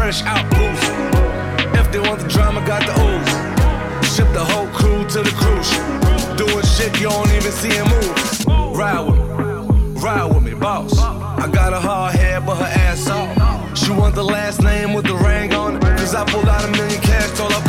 fresh out boost. If they want the drama, got the ooze. Ship the whole crew to the cruise. Doing shit you don't even see him move. Ride with me, boss. I got a hard head, but her ass off. She want the last name with the ring on it. Cause I pulled out $1 million cash, told her